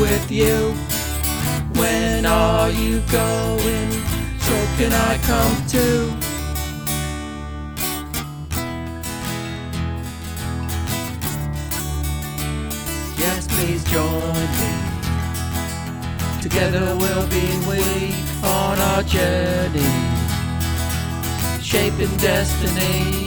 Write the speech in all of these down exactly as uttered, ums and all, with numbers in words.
with you? When are you going? So can I come too? Yes, please join me. Together we'll be we on our journey, shaping destiny.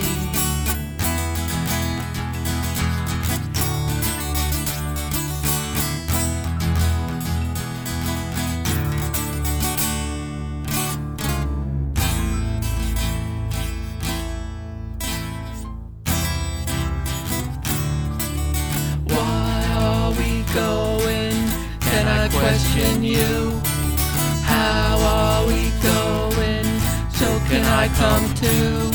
Going? Can I question you? How are we going? So can I come too?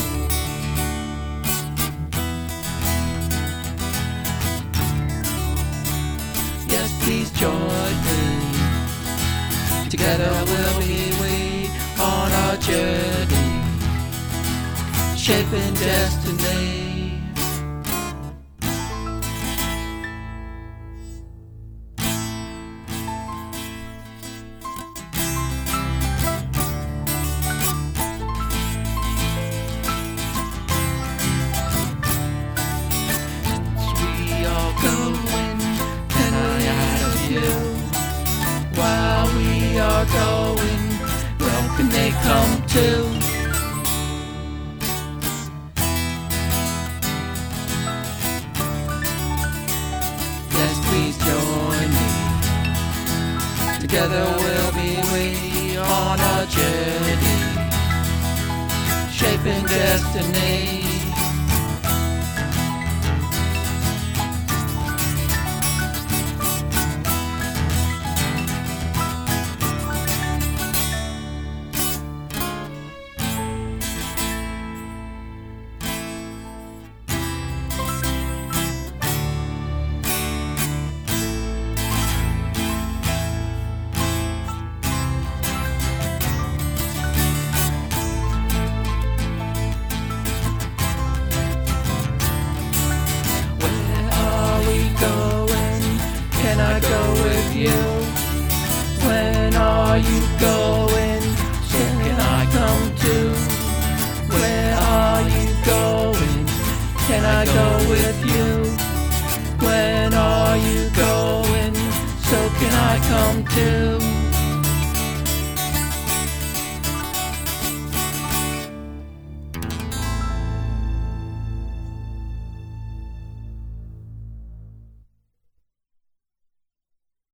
Yes, please join me. Together we'll be we on our journey, shaping destiny. While we are going, well, can they come too? Yes, please join me. Together we'll be we on our journey, shaping destiny. Can I go with you? When are you going? So can I come too? Where are you going? Can I go with you? When are you going? So can I come too?